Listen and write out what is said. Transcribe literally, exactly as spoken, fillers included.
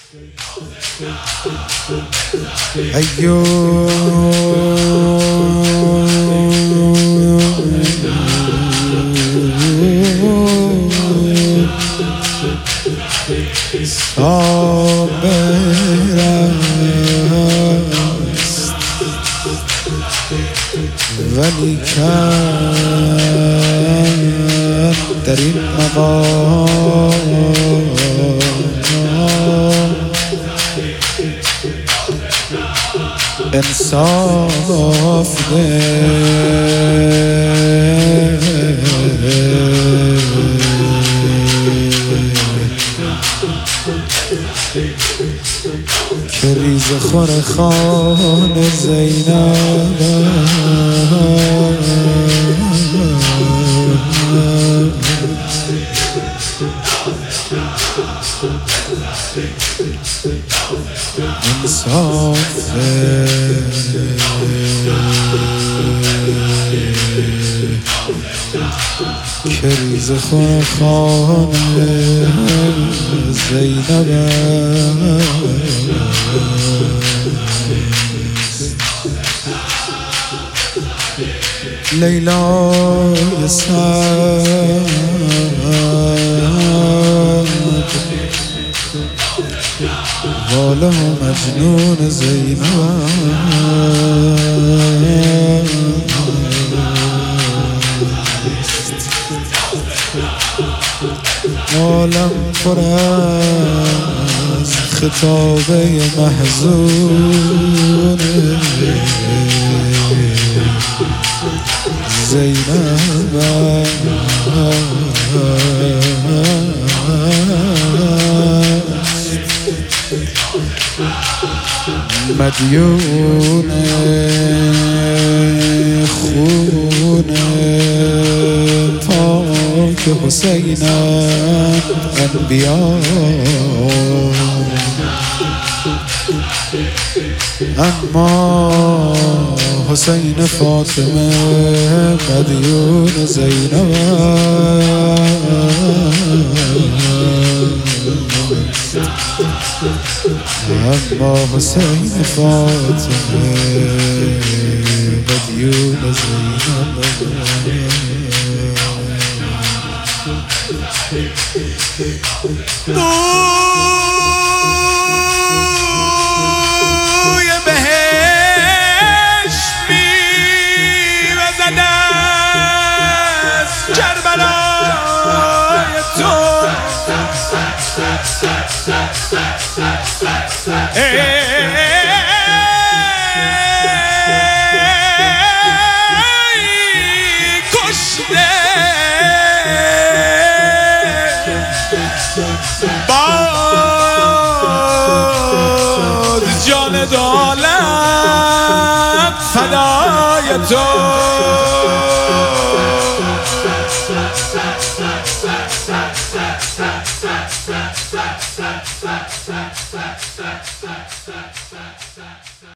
ایو صابر است ولیکن در این مقام انصاف ده که ریزه خور خان زینب انصاف که ریزه خور خان زینب لیلای سعد واله مجنون زینب عالم پر از خطابه محزون زینب مدیون خون پاک حسین انبیا اما حسین فاطمه مدیون زینب اما حسین فاطمه مدیون زینب بوی بهشت میوزد از کربلای تو ای کشته باد جان دولت فدای تو